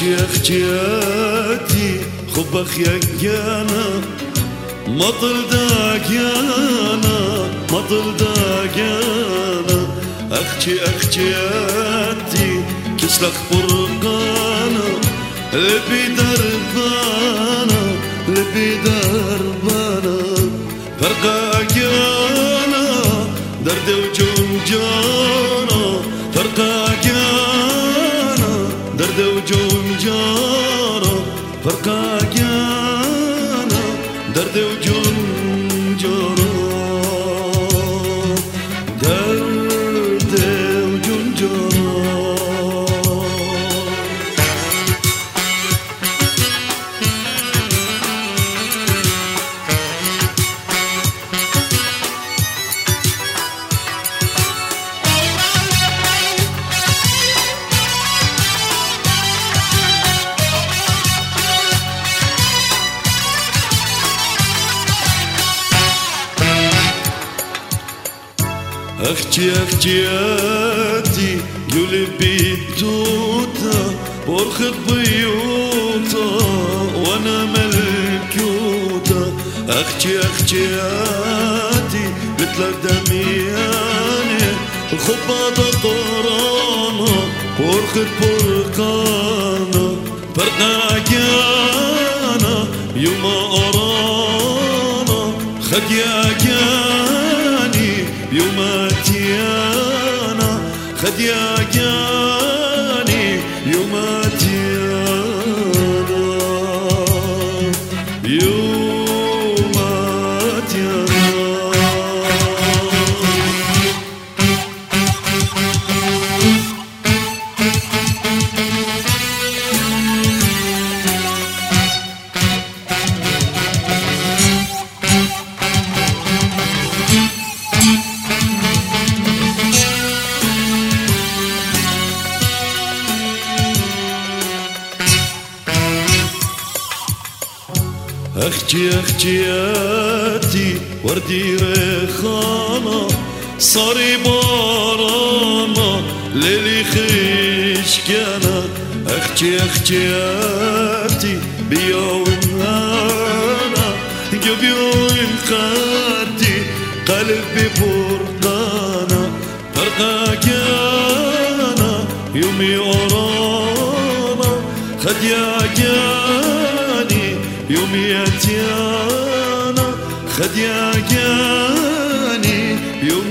اختياتي خبخ يجانا مطل داقيانا مطل داقيانا اختياتي كسلك برقانا لبي دربانا لبي دربانا فرقاقيانا درد وجنجانا فرقاقيانا درد وجنجانا فرقاقيانا درد وجنجانا درد وجنجانا اختياتي يولي بيتوتا برخد بيوتا وانا ملكوتا اختياتي مثل دمياني الخباطة قرانا برخد برقانا فرقاكيانا يوم أرانا خدياكياني يوم تيانا خدياكياني يوم تيانا يوم تيانا اختياتي وردي ريخانا صاري بارانا ليلي خشكانا اختياتي بيوم هانا جبيوم خدي قلبي برقانا فرقاكانا يومي أرانا خدياكاني يومي اتيانا خدياكاني يوم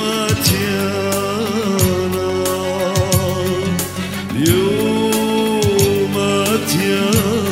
اتيانا يوم اتيانا